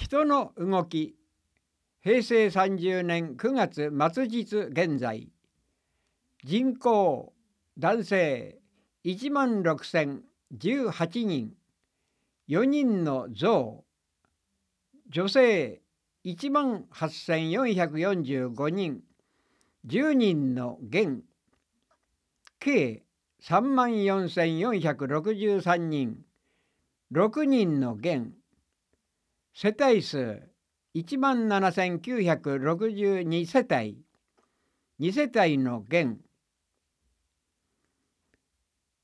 人の動き、平成30年9月末日現在、人口男性16,018人、4人の増、女性18,445人、10人の減、計34,463人、6人の減、世帯数17,962世帯、2世帯の減、